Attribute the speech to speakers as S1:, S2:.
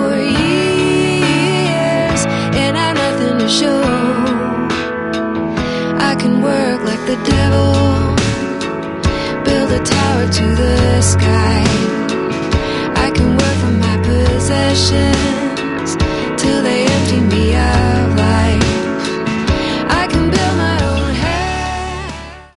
S1: for years, and I've nothing to show. I can work like the devil, build a tower to the sky. I can work for my possessions till they